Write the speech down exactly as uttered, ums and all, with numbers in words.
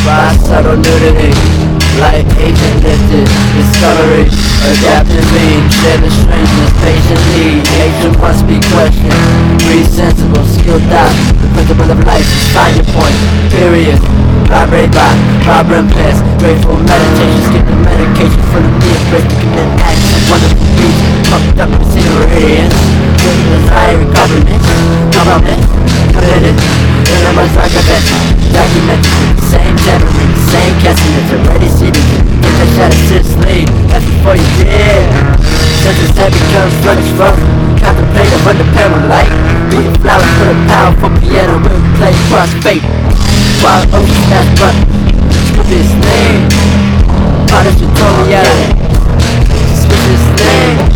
by subtle nudity. Like agent lifted, discovery, adaptive being, share the strangeness patiently. Nature must be questioned, be sensible, skilled out. The principle of life is find your point, period. Vibrate by, vibrant past, grateful meditation, skip the medication for the need, break the commit action. Wonderful beats, pumped up with zero radiance. With desire, government, government, committed. And I must like a bet, documented, same temperament, same castiness, already seated. Get that shot of six lead, that's before you did. Since it's heavy becomes sluggish rough, contemplate of under light. Reading flowers for the powerful piano, will play cross fate. Wild ocean, that's but stupid name. Punish the total, yeah. Suspicious name.